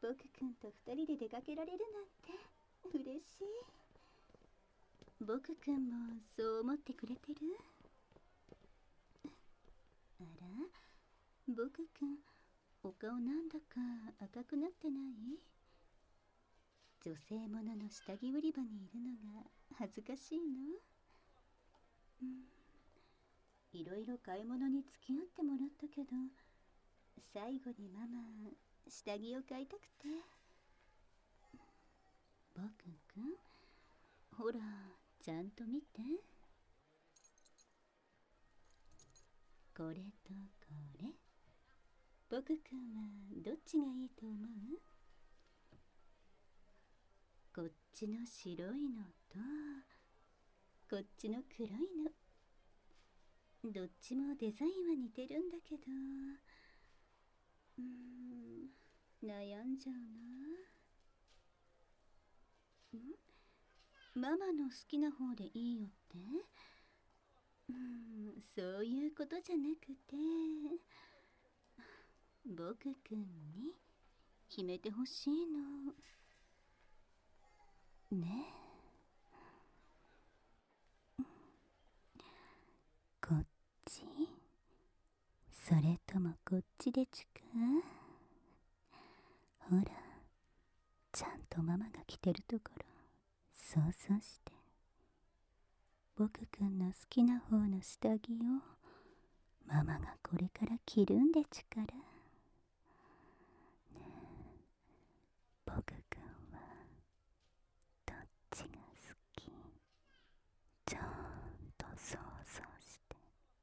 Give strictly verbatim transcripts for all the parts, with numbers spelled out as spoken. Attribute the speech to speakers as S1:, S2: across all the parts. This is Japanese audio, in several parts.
S1: 僕くんと二人で出かけられるなんて嬉しい。僕くんもそう思ってくれてる？あら、僕くん、お顔なんだか赤くなってない？女性ものの下着売り場にいるのが恥ずかしいの？うん、いろいろ買い物に付き合ってもらったけど、最後にママ、下着を買いたくて。僕くん、ほら、ちゃんと見て。これとこれ。僕くんはどっちがいいと思う？こっちの白いのと、こっちの黒いの。どっちもデザインは似てるんだけど、うーん、悩んじゃうな。ん？ママの好きな方でいいよって？うーん、そういうことじゃなくて、僕くんに決めてほしいの。ねえ。こっち？それともこっちでちゅか？ほら、ちゃんとママが着てるところ想像して。僕くんの好きな方の下着をママがこれから着るんでちゅから。ねえ、僕くんはどっちが好き？ちゃんと想像して。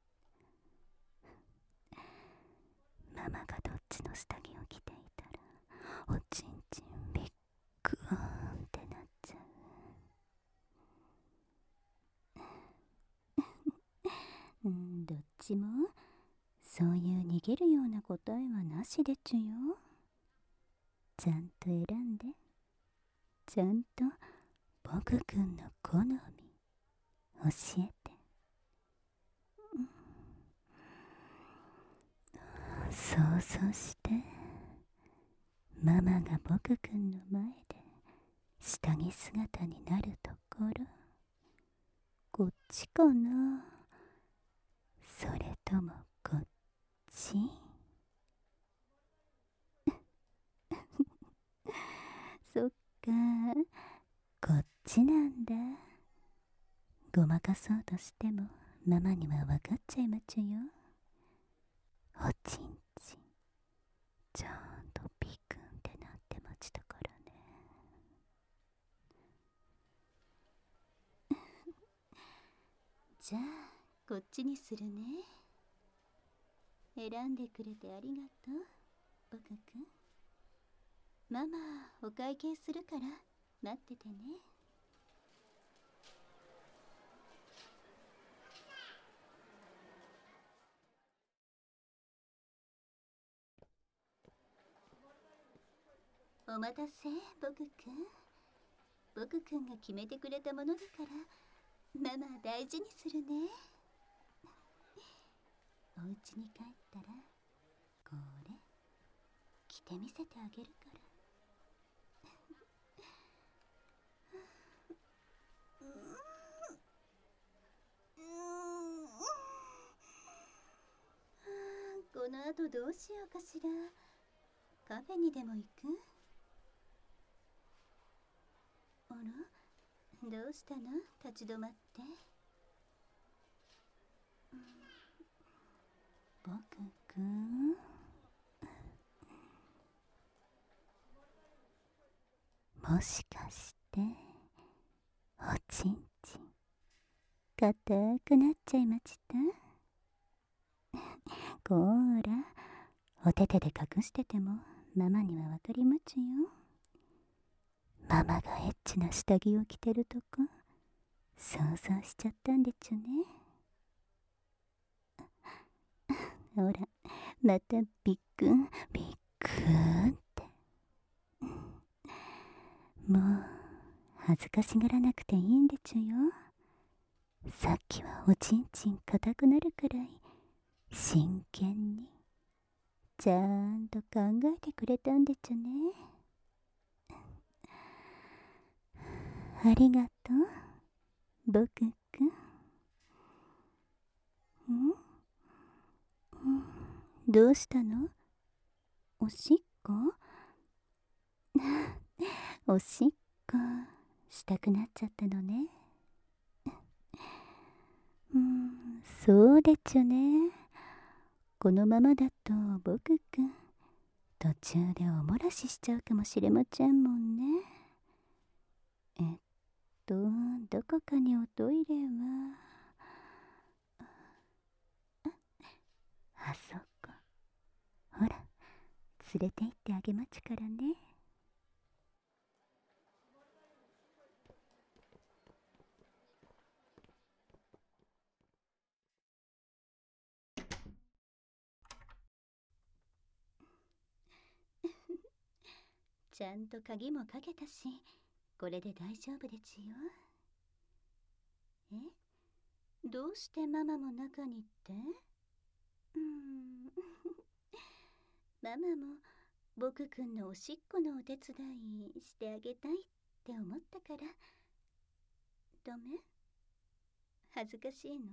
S1: ママがどっちの下着を着ていたらおちんちんびっくーんってなっちゃう。うん、どっちもそういう逃げるような答えはなしでちゅよ。ちゃんと選んで、ちゃんと僕くんの好み教えて。うん、想像して、ママが僕くんの前で下着姿になるところ。こっちかな、それともこっち？そっか、こっちなんだ。ごまかそうとしてもママには分かっちゃいまちゅよ。おちんちんちゃんとピクンってなってまちたからね。じゃあこっちにするね。選んでくれてありがとう、僕くん。ママお会計するから待っててね。お待たせ、僕くん。僕くんが決めてくれたものだからママ大事にするね。お家に帰ったらこれ着てみせてあげるから。この後どうしようかしら。カフェにでも行く？あら、どうしたの？立ち止まって。僕くん、もしかしておちんちん硬くなっちゃいました？こーら、お手手で隠しててもママにはわかりまちゅよ。ママがエッチな下着を着てるとこ想像しちゃったんでちゅね。ほら、またビックンビックンって。もう恥ずかしがらなくていいんでちゅよ。さっきはおちんちん硬くなるくらい真剣にちゃんと考えてくれたんでちゅね。 ありがとう、僕くん。ん？どうしたの？おしっこ？おしっこしたくなっちゃったのね。うん、そうでちゅね。このままだと僕くん途中でお漏らししちゃうかもしれませんもんね。えっとどこかにおトイレはあそこ。ほら、連れて行ってあげまちゅからね。ちゃんと鍵もかけたし、これで大丈夫でちよ。え？どうしてママも中にって？うーんママも僕くんのおしっこのお手伝いしてあげたいって思ったから。ダメ？恥ずかしいの？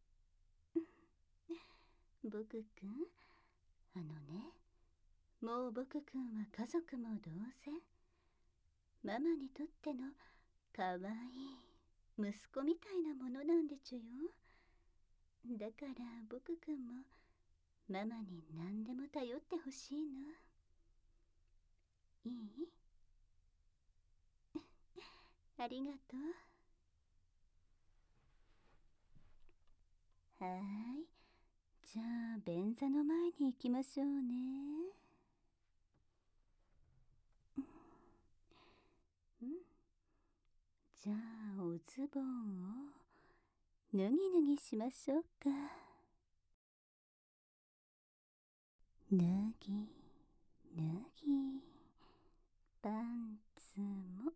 S1: 僕くん、あのね、もう僕くんは家族も同然。ママにとってのかわいい息子みたいなものなんでちゅよ。だから僕くんもママに何でも頼ってほしいの。いい？ありがとう。はーい。じゃあ便座の前に行きましょうね。うん。じゃあおズボンを脱ぎ脱ぎしましょうか。脱ぎ脱ぎ、パンツも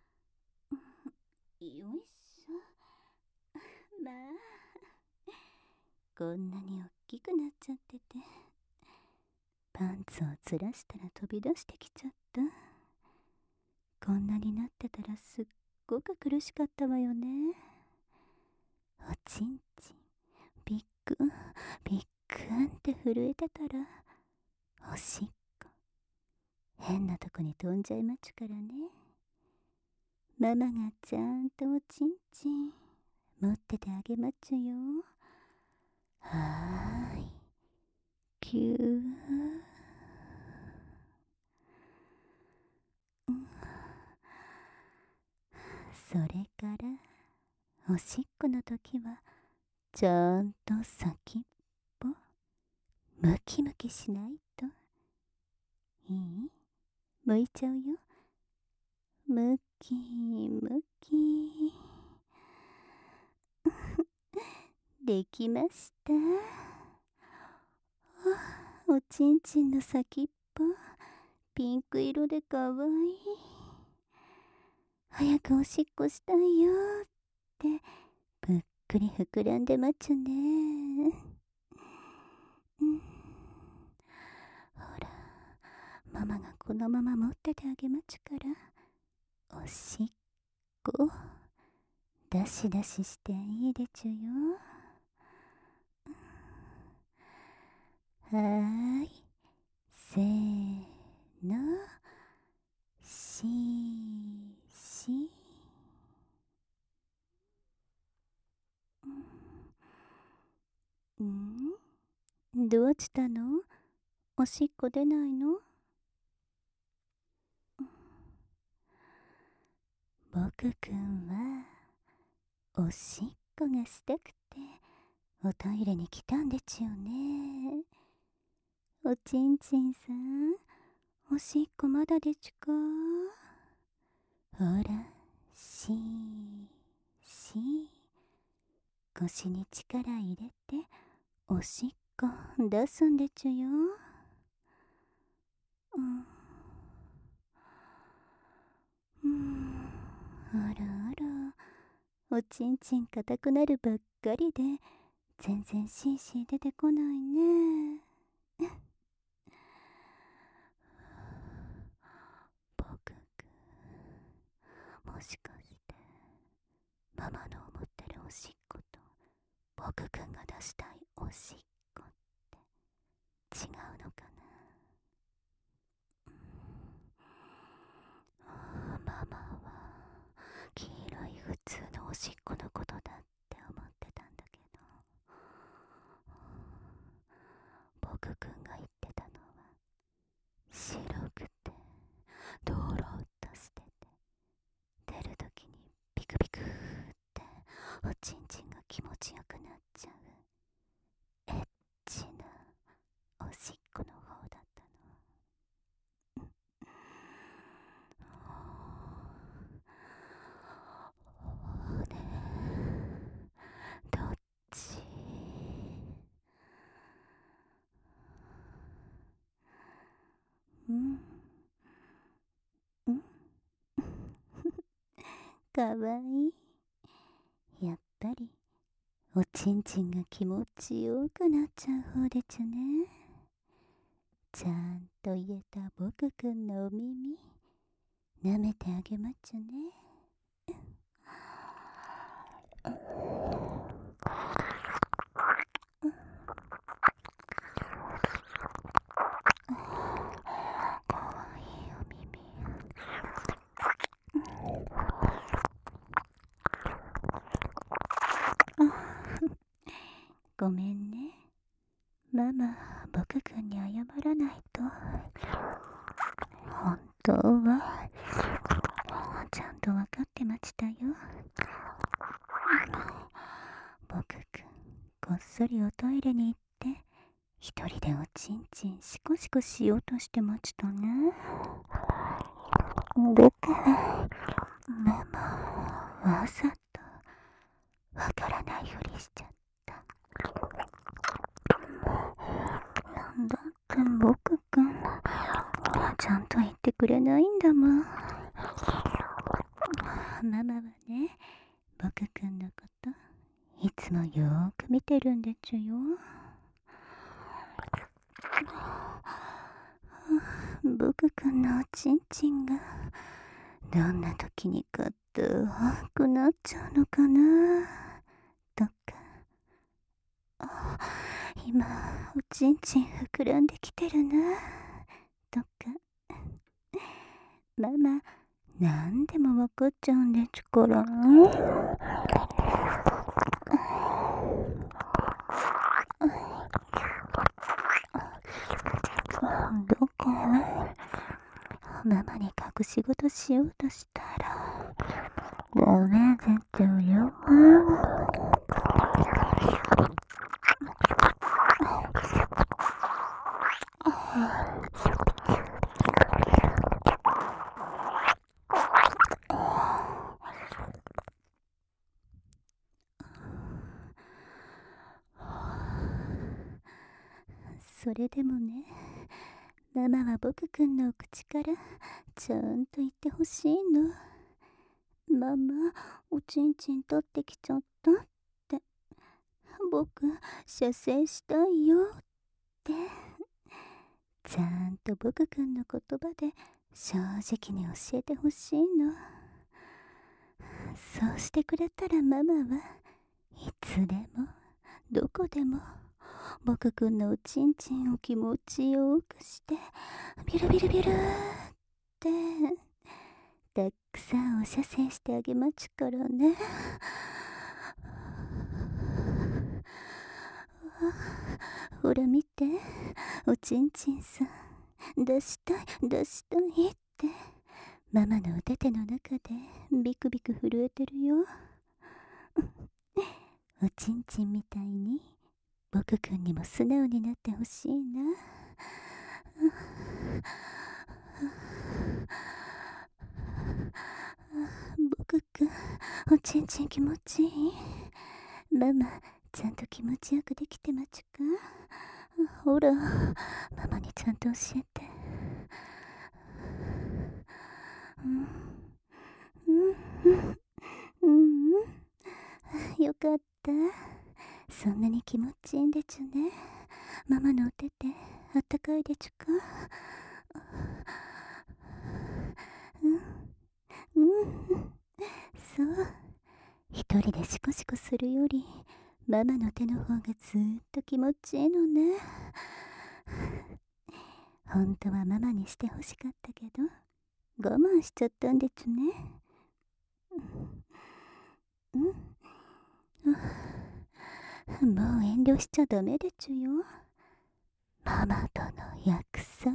S1: よいしょ。まあ、こんなにおっきくなっちゃってて、パンツをずらしたら飛び出してきちゃった。こんなになってたらすっごく苦しかったわよね。おちんちんビックンビックンって震えてたら、おしっこ変なとこに飛んじゃいまちゅからね。ママがちゃんとおちんちん持っててあげまちゅよ。はーい、キュー。それからおしっこの時はちゃんと先っぽムキムキしないと。いい？向いちゃうよ。ムキムキできました。あ、おちんちんの先っぽピンク色でかわいい。早くおしっこしたいよってぷっくり膨らんでまちゅね。うん、ほら、ママがこのまま持っててあげまちゅから、おしっこ出し出ししていいでちゅよ。はーい、せーの、しーしー。ん？どうしたの？おしっこ出ないの？僕くんはおしっこがしたくておトイレに来たんでちゅよね。おちんちんさん、おしっこまだでちゅか？ほら、しーしー。腰に力入れておしっこ出すんでちゅよ。うん、うん、あらあら、おちんちん硬くなるばっかりで全然シーシー出てこないね。僕くん、もしかしてママの思ってるおしっこと僕くんが出したいおしっこって違うのかな。ママは黄色い普通のおしっこのことだって思ってたんだけど、僕くんが言ってたのは白くてドロッとしてて、出るときにピクピクっておちんちんが気持ちよくなっちゃうエッチなおしっこの方だったの。ねえ、どっち？うんうんかわいい。やっぱりおちんちんが気持ちよくなっちゃう方でちゅね。ちゃんと言えた僕くんのお耳舐めてあげまっちゅね。かわいいお耳。ごめんね。ママ、僕くんに謝らないと。本当はちゃんと分かってましたよ。僕くん、こっそりおトイレに行って一人でおちんちんシコシコしようとしてましたね。だからママわざとわからないふりしちゃった。だって僕くんちゃんと言ってくれないんだもん。ママはね、僕くんのこといつもよーく見てるんでちゅよ。僕くんのおちんちんがどんな時にかって大きくなっちゃうのかなとか、あ、今おちんちん膨らんできてるなとか、ママなんでも分かっちゃうんでちゅからね。だからママに隠し事しようとしたらダメですよ。それでもね、ママは僕くんの口からちゃんと言ってほしいの。ママ、おちんちん取ってきちゃったって。僕、射精したいよって。ちゃんと僕くんの言葉で正直に教えてほしいの。そうしてくれたらママはいつでもどこでも僕くんのおちんちんを気持ちよくしてビルビルビルってたくさんお射精してあげまちゅからね。ほら見て、おちんちんさん出したい出したいってママのお手手の中でビクビク震えてるよ。おちんちんみたいに僕くんにも素直になってほしいな。僕くん、おちんちん気持ちいい？ママ、ちゃんと気持ちよくできてまちゅか？ほら、ママにちゃんと教えて。うん、うん、うん、うん、よかった。そんなに気持ちいいんでちゅね。ママのお手手、あったかいでちゅか？うん、うん、そう、 一人でシコシコするよりママの手の方がずーっと気持ちいいのね。本当はママにしてほしかったけど我慢しちゃったんでちゅね。うん、うん、もう遠慮しちゃダメでちゅよ。ママとの約束。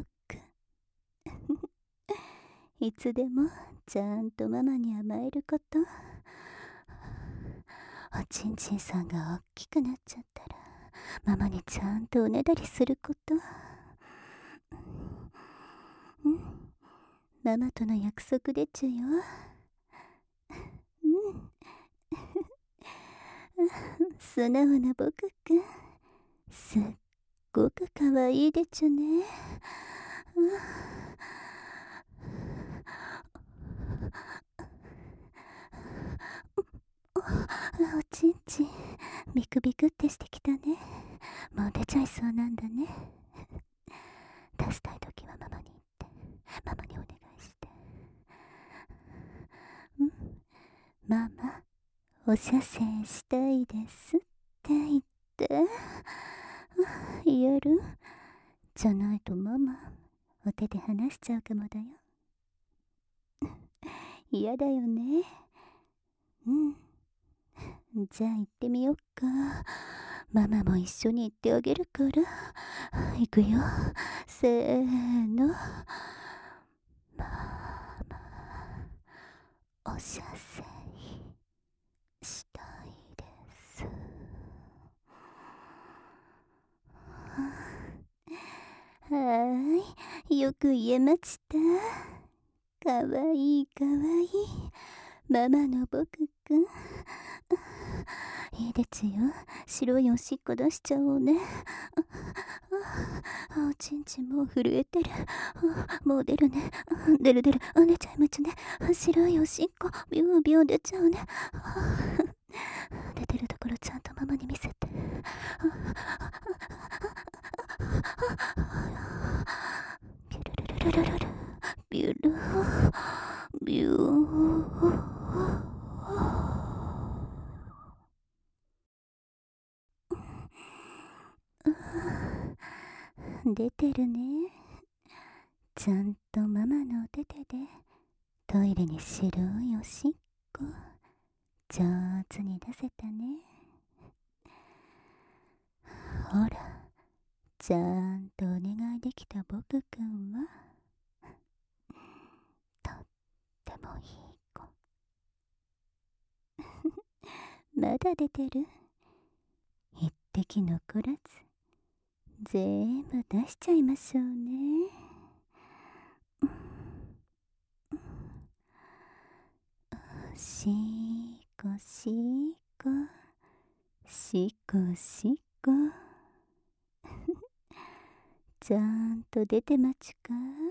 S1: いつでもちゃんとママに甘えること。おちんちんさんが大きくなっちゃったらママにちゃんとおねだりすること。うん、ママとの約束でちゅよ。うん、素直な僕くん、すっごくかわいいでちゅね。おちんちんビクビクってしてきたね。もう出ちゃいそうなんだね。出したいときはママに言って、ママにお願いして。うん、ママお射精したいですって言って。言える？じゃないとママお手で離しちゃうかもだよ。嫌だよね。うん、じゃあ行ってみよっか。ママも一緒に行ってあげるから。行くよ。せーの。ママお射精したいです。はーい、よく言えました。かわいいかわいいママの僕くん。いいでちゅよ。白いおしっこ出しちゃおうね。あ、おちんちんもう震えてる。もう出るね。出る出る。出ちゃいまちゅね。白いおしっこビュービュー出ちゃうね。出てるところちゃんとママに見せて。ビュルルルルルルルビュルビュー。出てるね。ちゃんとママのお手手でトイレに白いおしっこ上手に出せたね。ほら、ちゃんとお願いできた僕くんはとってもいい子。まだ出てる？一滴残らず全部出しちゃいましょうね。しこしこしこしこちゃんと出てまちゅか？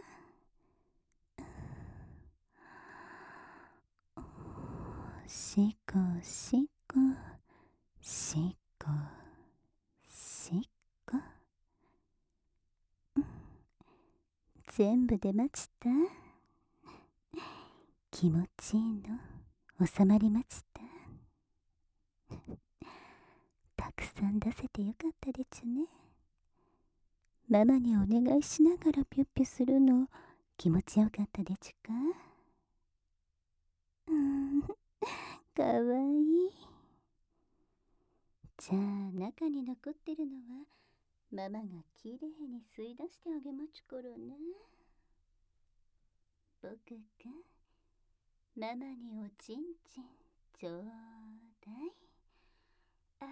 S1: しこしこしこしこ、全部出まちた？気持ちいいの収まりまちた？たくさん出せてよかったでちゅね。ママにお願いしながらピュッピュするの気持ちよかったでちゅか？うーん、かわいい。じゃあ中に残ってるのはママがきれいに吸い出してあげまちゅからね。僕くん、ママにおちんちんちょうだい。あ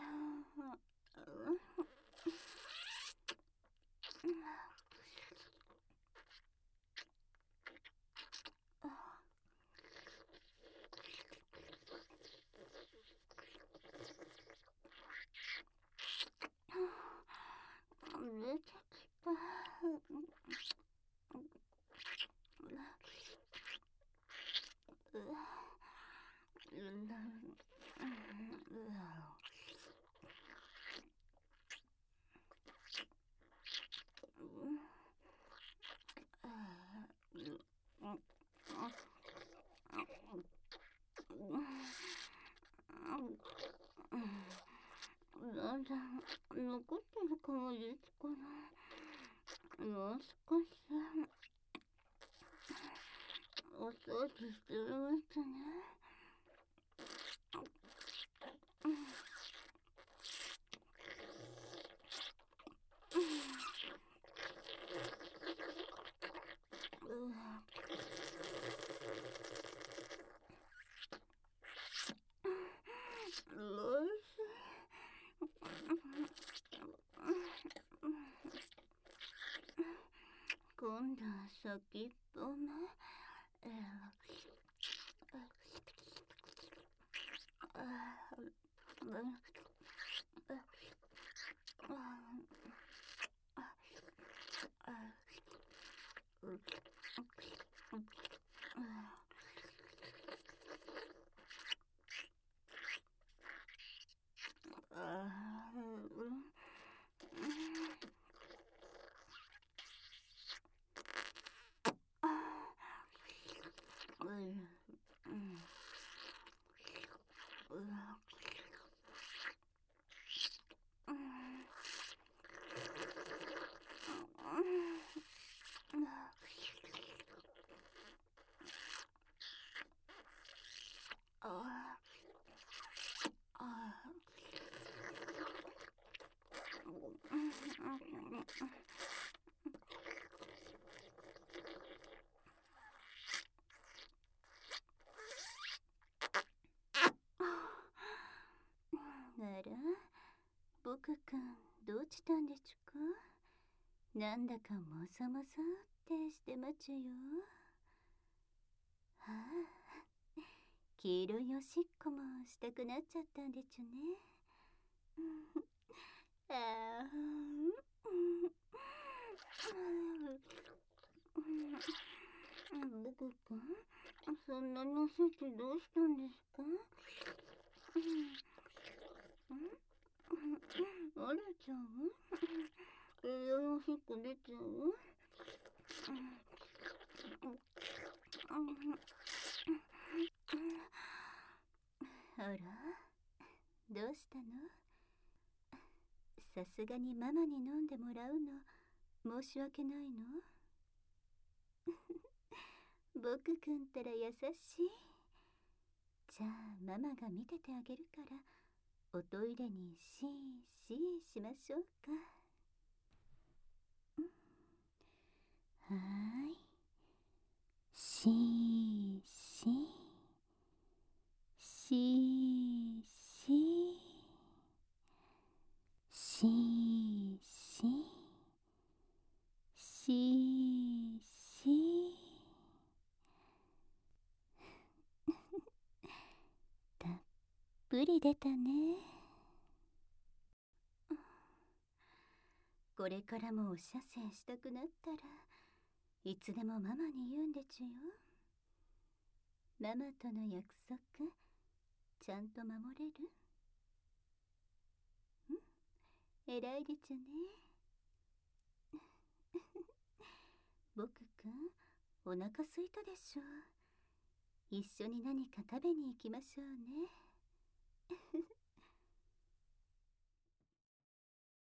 S1: 出てきた。 だ残ってるかもですから、もう少しお掃除してみますね。今度は先っぽね。えあら、僕くんどうしたんでちゅか。なんだかもさもさってしてまちゅよ。はあ、黄色いおしっこもしたくなっちゃったんでちゅね。ああ、僕くん、そんなにおせちどうしたんですか。あれちゃう？黄色いおしっこ出ちゃう？あら、どうしたの？さすがにママに飲んでもらうの申し訳ないの？僕くんったら優しい。じゃあママが見ててあげるからおトイレにシーシーしましょうか。はーい、シーシーシーシーシーシーシーシー。たっぷり出たね。これからもお射精したくなったらいつでもママに言うんでちゅよ。ママとの約束ちゃんと守れる？ん？偉いでちゅね。僕くん、お腹すいたでしょ。一緒に何か食べに行きましょうね。